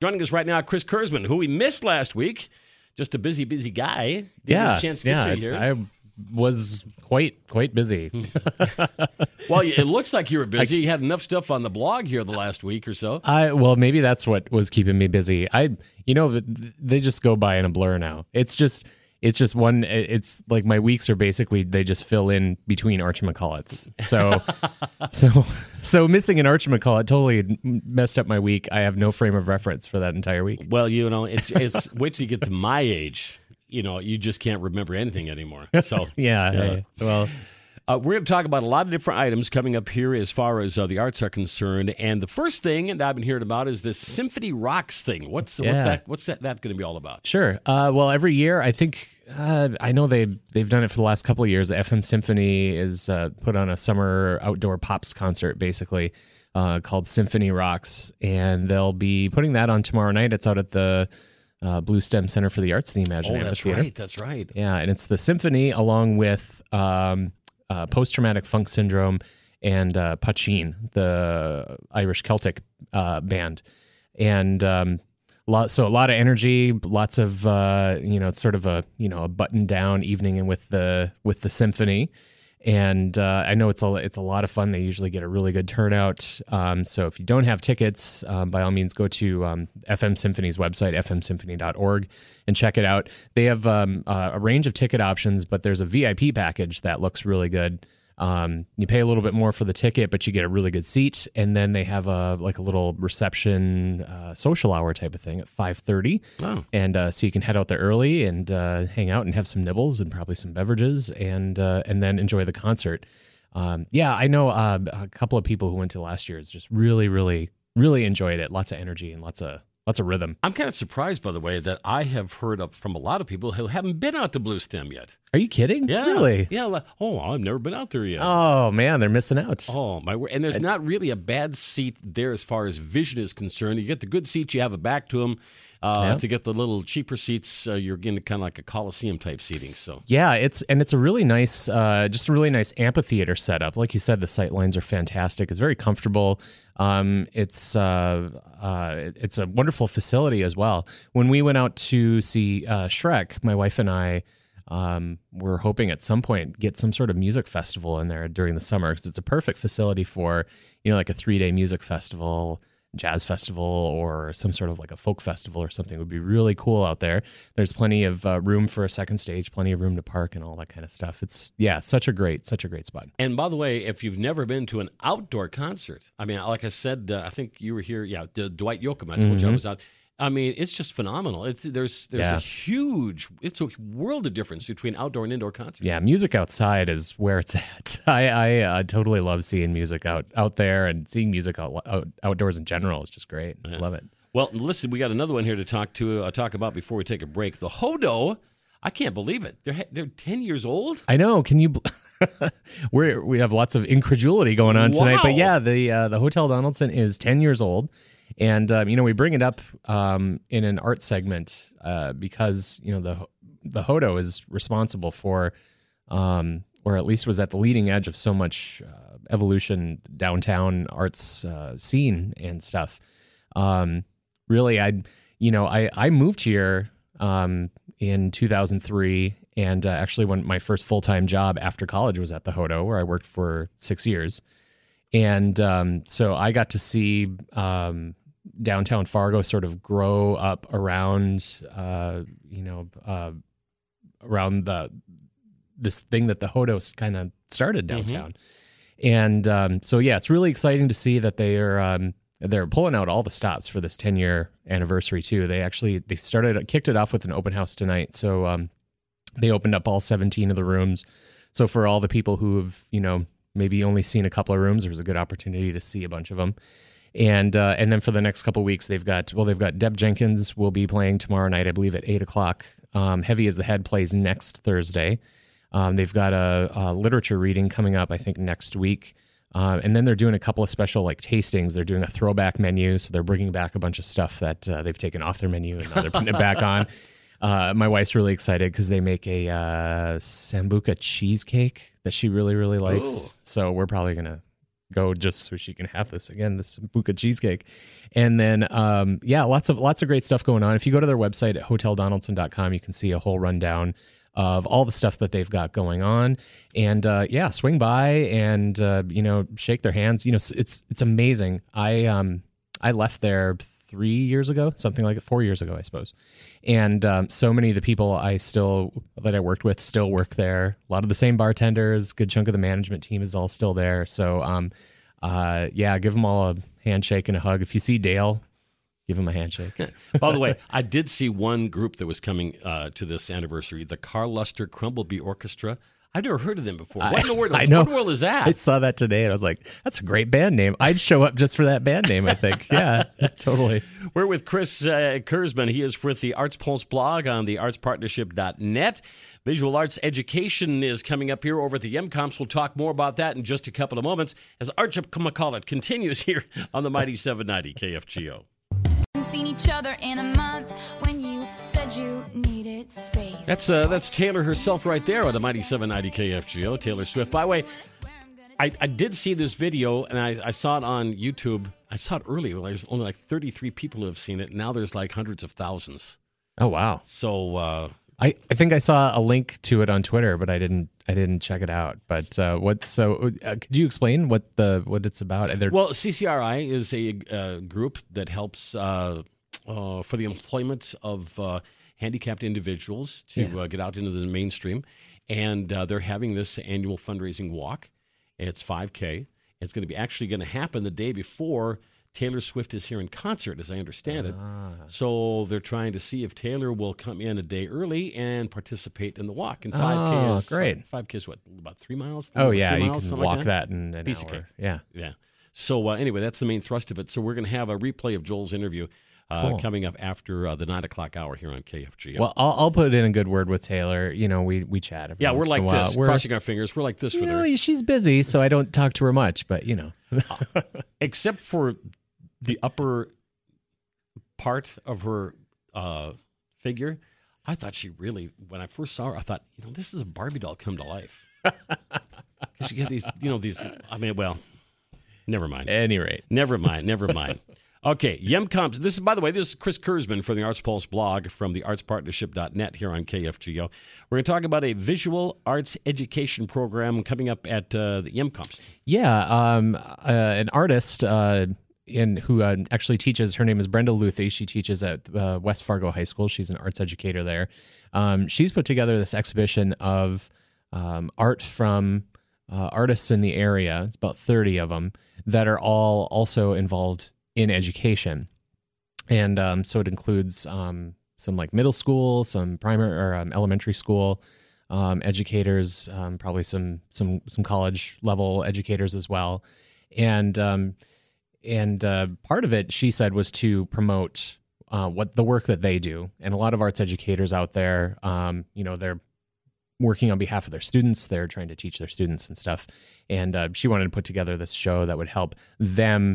Joining us right now, Chris Kurzman, who we missed last week. Just a busy guy. Didn't get a chance to get to you here. I was quite busy. Well, it looks like you were busy. You had enough stuff on the blog here the last week or so. Well, maybe that's what was keeping me busy. They just go by in a blur now. It's just one. It's like my weeks are basically they just fill in between Arch and McCulloch's. So missing an Arch and McCulloch totally messed up my week. I have no frame of reference for that entire week. Well, it's wait till you get to my age. You just can't remember anything anymore. So yeah. We're going to talk about a lot of different items coming up here as far as the arts are concerned. And the first thing that I've been hearing about is this Symphony Rocks thing. What's that going to be all about? Sure. Well, every year, I think, I know they've done it for the last couple of years. The FM Symphony is put on a summer outdoor pops concert, basically, called Symphony Rocks. And they'll be putting that on tomorrow night. It's out at the Blue Stem Center for the Arts in the Imaginary Theater. That's right. Yeah, and it's the symphony along with Post-Traumatic Funk Syndrome and Pachin, the Irish Celtic band. And a lot of energy, lots of it's sort of a buttoned-down evening with the symphony. And I know it's a lot of fun. They usually get a really good turnout. So if you don't have tickets, by all means, go to FM Symphony's website, fmsymphony.org, and check it out. They have a range of ticket options, but there's a VIP package that looks really good. You pay a little bit more for the ticket, but you get a really good seat. And then they have a little reception social hour type of thing at 5:30. Oh. And so you can head out there early and hang out and have some nibbles and probably some beverages and then enjoy the concert. I know a couple of people who went to last year's just really, really, really enjoyed it. Lots of energy and lots of rhythm. I'm kind of surprised, by the way, that I have heard from a lot of people who haven't been out to Blue Stem yet. Are you kidding? Yeah. Really? Yeah. I've never been out there yet. Oh, man, they're missing out. Oh, my word. And there's not really a bad seat there as far as vision is concerned. You get the good seats, you have a back to them. To get the little cheaper seats, you're getting kind of like a Coliseum type seating. So yeah, it's a really nice, just a really nice amphitheater setup. Like you said, the sight lines are fantastic. It's very comfortable. It's a wonderful facility as well. When we went out to see Shrek, my wife and I were hoping at some point get some sort of music festival in there during the summer because it's a perfect facility for like a 3-day music festival, jazz festival, or some sort of like a folk festival or something. It would be really cool out there. There's plenty of room for a second stage, plenty of room to park and all that kind of stuff. It's such a great spot. And by the way, if you've never been to an outdoor concert, I mean, like I said, I think you were here. Yeah, the Dwight Yoakam. I told you I was out. I mean, it's just phenomenal. There's a world of difference between outdoor and indoor concerts. Yeah, music outside is where it's at. I totally love seeing music out there, and seeing music outdoors in general is just great. I love it. Well, listen, we got another one here to talk about before we take a break. The Hodo, I can't believe it. They're 10 years old. I know. Can you? We have lots of incredulity going on tonight, but yeah, the Hotel Donaldson is 10 years old. And, we bring it up in an art segment because, the Hodo is responsible for, or at least was at the leading edge of so much evolution downtown arts scene and stuff. Really, I moved here in 2003, and actually when my first full-time job after college was at the Hodo, where I worked for 6 years. And so I got to see downtown Fargo sort of grow up around, around this thing that the Hodos kind of started downtown. And it's really exciting to see that they're pulling out all the stops for this 10-year anniversary too. They kicked it off with an open house tonight. So they opened up all 17 of the rooms. So for all the people who have, maybe only seen a couple of rooms, there's a good opportunity to see a bunch of them. And then for the next couple of weeks, they've got Deb Jenkins will be playing tomorrow night, I believe at 8:00. Heavy as the Head plays next Thursday. They've got a literature reading coming up, I think, next week. And then they're doing a couple of special tastings. They're doing a throwback menu, so they're bringing back a bunch of stuff that they've taken off their menu and now they're putting it back on. My wife's really excited because they make a Sambuca cheesecake that she really, really likes. Ooh. So we're probably going to go just so she can have this Buca cheesecake. And then, lots of great stuff going on. If you go to their website at hoteldonaldson.com, you can see a whole rundown of all the stuff that they've got going on. And swing by and shake their hands. It's amazing. I left there 3 years ago, something like it, 4 years ago, I suppose. And so many of the people that I worked with still work there. A lot of the same bartenders, good chunk of the management team is all still there. So give them all a handshake and a hug. If you see Dale, give him a handshake. By the way, I did see one group that was coming to this anniversary, the Carl Luster Crumblebee Orchestra. I've never heard of them before. What in the world is that? I saw that today, and I was like, that's a great band name. I'd show up just for that band name, I think. Yeah, totally. We're with Chris Kurzman. He is with the Arts Pulse blog on the artspartnership.net. Visual arts education is coming up here over at the MComps. We'll talk more about that in just a couple of moments as Arch McCullough continues here on the Mighty 790 KFGO. Seen each other in a month when you said you needed space. That's Taylor herself right there on the Mighty 790 KFGO, Taylor Swift. By the way, I did see this video, and I saw it on YouTube. I saw it early. There's only like 33 people who have seen it. Now there's like hundreds of thousands. Oh, wow. So I think I saw a link to it on Twitter, but I didn't check it out. But could you explain what it's about? Well, CCRI is a group that helps for the employment of handicapped individuals to get out into the mainstream, and they're having this annual fundraising walk. It's 5K. It's going to happen the day before Taylor Swift is here in concert, as I understand it. So they're trying to see if Taylor will come in a day early and participate in the walk. And 5K is great. 5K is what, about 3 miles? Oh, yeah, 3 you miles, can walk that in an piece hour. Of cake. Yeah. So anyway, that's the main thrust of it. So we're going to have a replay of Joel's interview coming up after the 9 o'clock hour here on KFGO. Well, I'll put in a good word with Taylor. We chat. Yeah, we're like this, crossing our fingers. We're like this with her. She's busy, so I don't talk to her much, but except for the upper part of her figure, I thought she really, when I first saw her, I thought, this is a Barbie doll come to life. Because you get these, never mind. At any rate. Never mind. Okay, MComps. This is Chris Kurzman from the Arts Pulse blog from the artspartnership.net here on KFGO. We're going to talk about a visual arts education program coming up at the MComps. Yeah, an artist who actually teaches. Her name is Brenda Luthi. She teaches at West Fargo High School. She's an arts educator there. She's put together this exhibition of art from artists in the area. It's about 30 of them that are all also involved in education. And so it includes some like middle school, some primary or elementary school educators, probably some college level educators as well. And part of it, she said, was to promote what the work that they do. And a lot of arts educators out there, they're working on behalf of their students. They're trying to teach their students and stuff. And she wanted to put together this show that would help them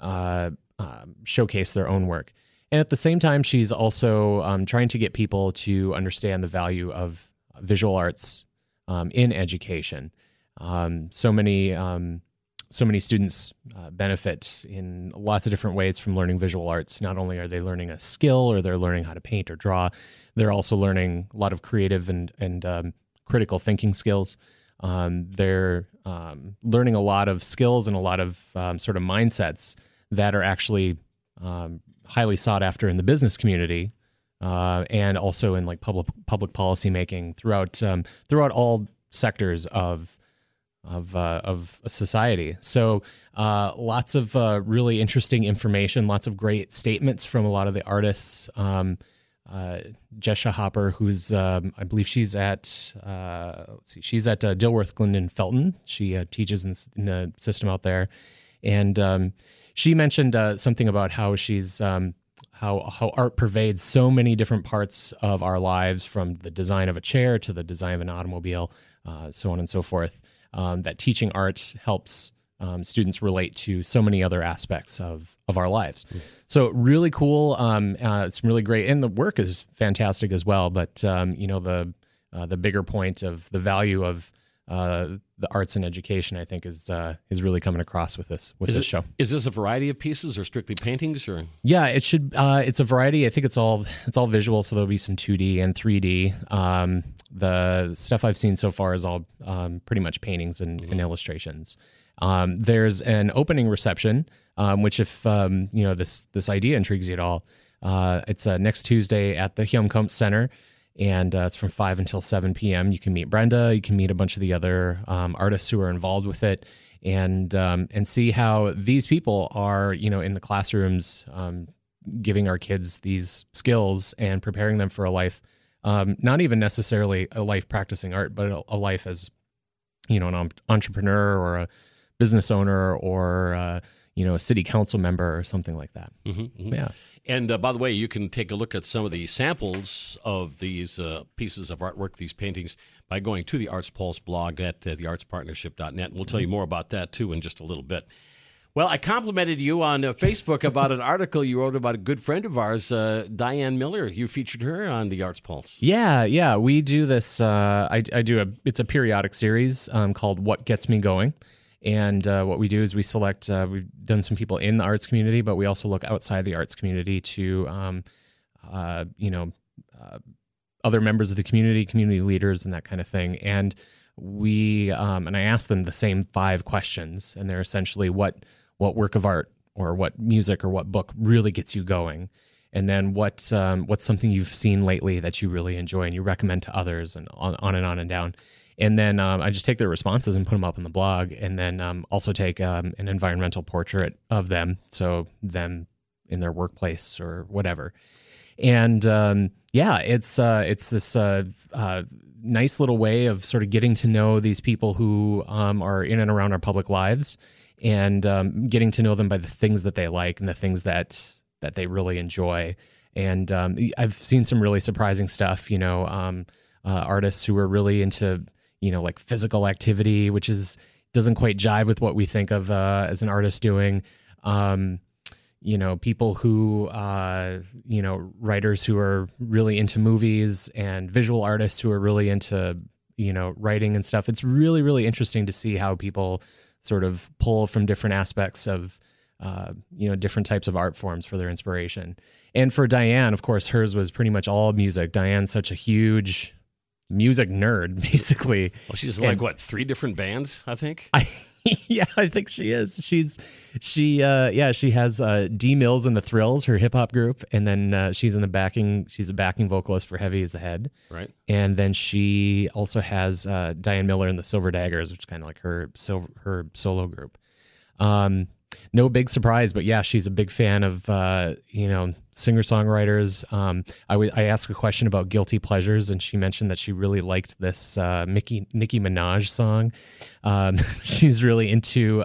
showcase their own work. And at the same time, she's also trying to get people to understand the value of visual arts in education. So many students benefit in lots of different ways from learning visual arts. Not only are they learning a skill or they're learning how to paint or draw, they're also learning a lot of creative and critical thinking skills. They're learning a lot of skills and a lot of sort of mindsets that are actually highly sought after in the business community and also in like public policy making throughout all sectors of society. So lots of really interesting information, lots of great statements from a lot of the artists. Jesha Hopper, who's I believe she's at Dilworth Glendon Felton. She teaches in the system out there, and she mentioned something about how she's how art pervades so many different parts of our lives, from the design of a chair to the design of an automobile, so on and so forth. That teaching art helps students relate to so many other aspects of our lives. So really cool. It's really great. And the work is fantastic as well. But, the bigger point of the value of the arts and education, I think, is really coming across with this show. Is this a variety of pieces or strictly paintings? Or yeah, it should. It's a variety. I think it's all visual, so there'll be some 2D and 3D. The stuff I've seen so far is all pretty much paintings and illustrations. There's an opening reception, which if this idea intrigues you at all, it's next Tuesday at the Hjemkomst Center. And it's from 5 until 7 p.m. You can meet Brenda. You can meet a bunch of the other artists who are involved with it, and see how these people are, in the classrooms, giving our kids these skills and preparing them for a life, not even necessarily a life practicing art, but a life as, an entrepreneur or a business owner or a city council member or something like that. Mm-hmm, mm-hmm. Yeah. And by the way, you can take a look at some of the samples of these pieces of artwork, these paintings, by going to the Arts Pulse blog at theartspartnership.net. And we'll tell you more about that, too, in just a little bit. Well, I complimented you on Facebook about an article you wrote about a good friend of ours, Diane Miller. You featured her on the Arts Pulse. Yeah. We do this. It's a periodic series called What Gets Me Going. And what we do is we select, we've done some people in the arts community, but we also look outside the arts community to, other members of the community leaders and that kind of thing. And we, and I asked them the same 5 questions, and they're essentially what work of art or what music or what book really gets you going. And then what's something you've seen lately that you really enjoy and you recommend to others, and on and down. And then I just take their responses and put them up on the blog, and then also take an environmental portrait of them, so them in their workplace or whatever. And it's this nice little way of sort of getting to know these people who are in and around our public lives, and getting to know them by the things that they like and the things that they really enjoy. And I've seen some really surprising stuff. Artists who are really into like physical activity, which doesn't quite jive with what we think of as an artist doing. People who, writers who are really into movies, and visual artists who are really into, writing and stuff. It's really, really interesting to see how people sort of pull from different aspects of, different types of art forms for their inspiration. And for Diane, of course, hers was pretty much all music. Diane's such a huge music nerd, basically. Well, she's like, 3 different bands, I think? I think she is. She has D Mills and the Thrills, her hip hop group, and then she's a backing vocalist for Heavy is the Head. Right. And then she also has Diane Miller and the Silver Daggers, which is kind of like her solo group. No big surprise, but yeah, she's a big fan of singer-songwriters. I asked a question about guilty pleasures, and she mentioned that she really liked this Nicki Minaj song. She's really into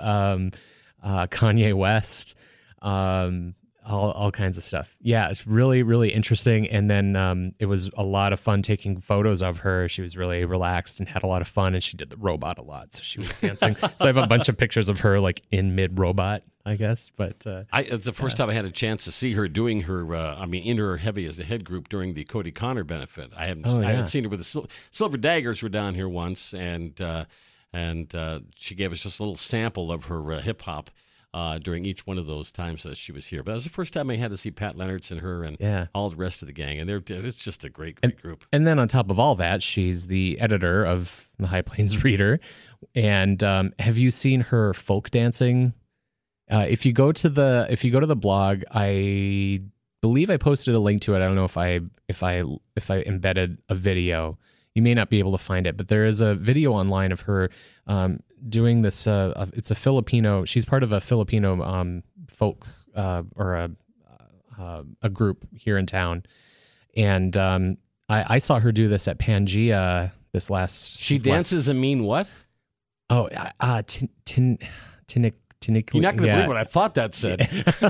Kanye West, all kinds of stuff. Yeah, it's really, really interesting. And then it was a lot of fun taking photos of her. She was really relaxed and had a lot of fun, and she did the robot a lot, so she was dancing. So I have a bunch of pictures of her like in mid-robot, I guess. But it's the first time I had a chance to see her doing her, in her Heavy as the Head group during the Cody Connor benefit. I hadn't seen her with the Silver Daggers were down here once, and she gave us just a little sample of her hip-hop during each one of those times that she was here. But that was the first time I had to see Pat Leonards and her and all the rest of the gang. And it's just a great group. And then on top of all that, she's the editor of the High Plains Reader. And have you seen her folk dancing? If you go to the blog, I believe I posted a link to it. I don't know if I embedded a video. You may not be able to find it, but there is a video online of her doing this. It's a Filipino. She's part of a Filipino folk or a group here in town, and I saw her do this at Pangea this last. She dances and mean what? Oh, Tinik. You're not going to believe what I thought that said.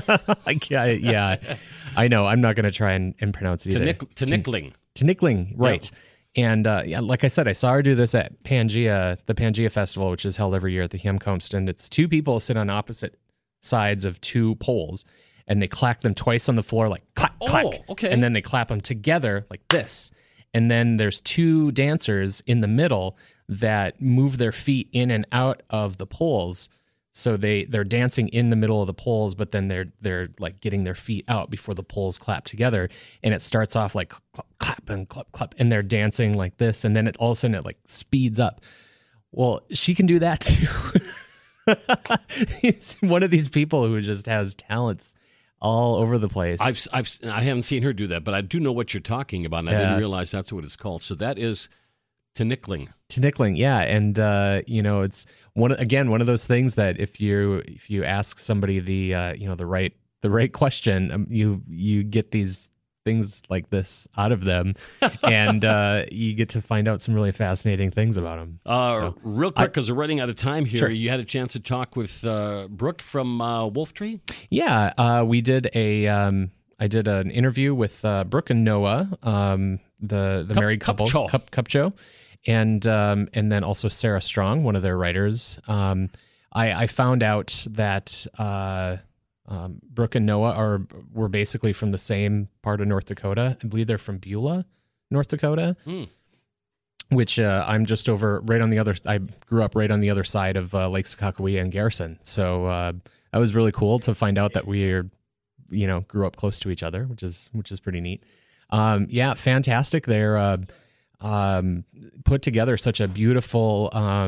Yeah, I know. I'm not going to try and pronounce it either. Tinikling, right. Yeah. And like I said, I saw her do this at Pangea, the Pangea Festival, which is held every year at the Hjemkomst. And it's 2 people sit on opposite sides of 2 poles, and they clack them twice on the floor, like clack, clack. Okay. And then they clap them together like this. And then there's 2 dancers in the middle that move their feet in and out of the poles. So they're dancing in the middle of the poles, but then they're like getting their feet out before the poles clap together. And it starts off like clap and clap, clap, and they're dancing like this. And then all of a sudden it like speeds up. Well, she can do that too. He's one of these people who just has talents all over the place. I haven't seen her do that, but I do know what you're talking about, and I didn't realize that's what it's called. So that is Tnickling. Tnickling, yeah, and it's one of those things that if you ask somebody the right question, you get these things like this out of them, and you get to find out some really fascinating things about them. Real quick, because we're running out of time here, Sure. You had a chance to talk with Brooke from Wolf Tree? Yeah, we did I did an interview with Brooke and Noah, the married couple, Cupcho, and then also Sarah Strong, one of their writers. I found out that Brooke and Noah were basically from the same part of North Dakota. I believe they're from Beulah, North Dakota, which I'm just over right on the other. I grew up right on the other side of Lake Sakakawea and Garrison, so that was really cool to find out that we're grew up close to each other, which is pretty neat. Yeah, fantastic. They're put together such a beautiful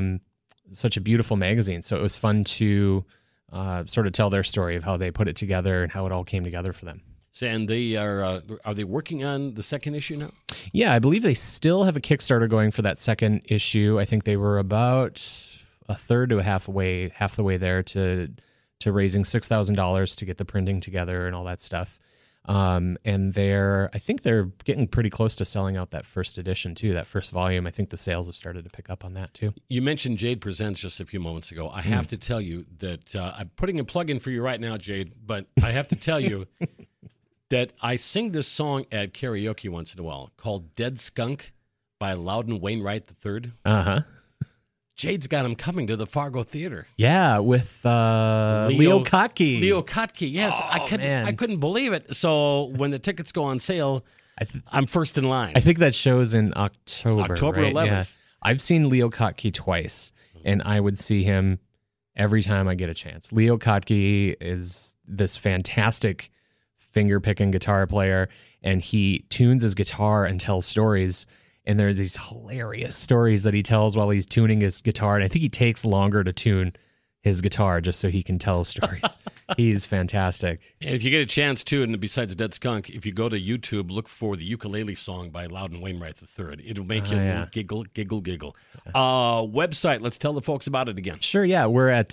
magazine. So it was fun to sort of tell their story of how they put it together and how it all came together for them. So, and they are they working on the second issue now? Yeah, I believe they still have a Kickstarter going for that second issue. I think they were about a third to half the way there to raising $6,000 to get the printing together and all that stuff. And I think they're getting pretty close to selling out that first edition too, that first volume. I think the sales have started to pick up on that too. You mentioned Jade Presents just a few moments ago. I have to tell you that I'm putting a plug in for you right now, Jade, but I have to tell you that I sing this song at karaoke once in a while called Dead Skunk by Loudon Wainwright III. Uh-huh. Jade's got him coming to the Fargo Theater. Yeah, with Leo Kottke. Leo Kottke, yes. I couldn't believe it. So when the tickets go on sale, I'm first in line. I think that show's in October. October right? 11th. Yeah. I've seen Leo Kottke twice, and I would see him every time I get a chance. Leo Kottke is this fantastic finger-picking guitar player, and he tunes his guitar and tells stories. And there's these hilarious stories that he tells while he's tuning his guitar. And I think he takes longer to tune his guitar just so he can tell stories. He's fantastic. And if you get a chance, too, and besides Dead Skunk, if you go to YouTube, look for the Ukulele Song by Loudon Wainwright III. It'll make you giggle, giggle, giggle. Website, let's tell the folks about it again. Sure, yeah. We're at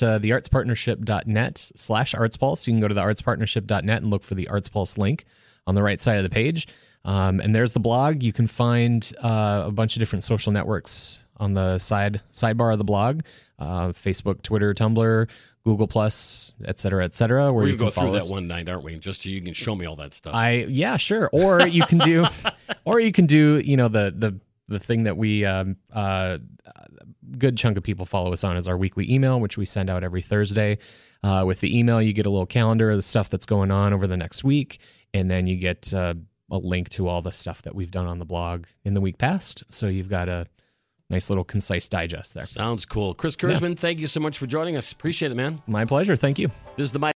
theartspartnership.net/ArtsPulse. You can go to theartspartnership.net and look for the Arts Pulse link on the right side of the page. And there's the blog. You can find a bunch of different social networks on the sidebar of the blog, Facebook, Twitter, Tumblr, Google+, et cetera, where you can go through follow that us. one night, aren't we? Just so you can show me all that stuff. Yeah, sure. Or you can do, the thing that we good chunk of people follow us on is our weekly email, which we send out every Thursday. With the email, you get a little calendar of the stuff that's going on over the next week, and then you get a link to all the stuff that we've done on the blog in the week past. So you've got a nice little concise digest there. Sounds cool. Chris Kurzman, Thank you so much for joining us. Appreciate it, man. My pleasure. Thank you. This is the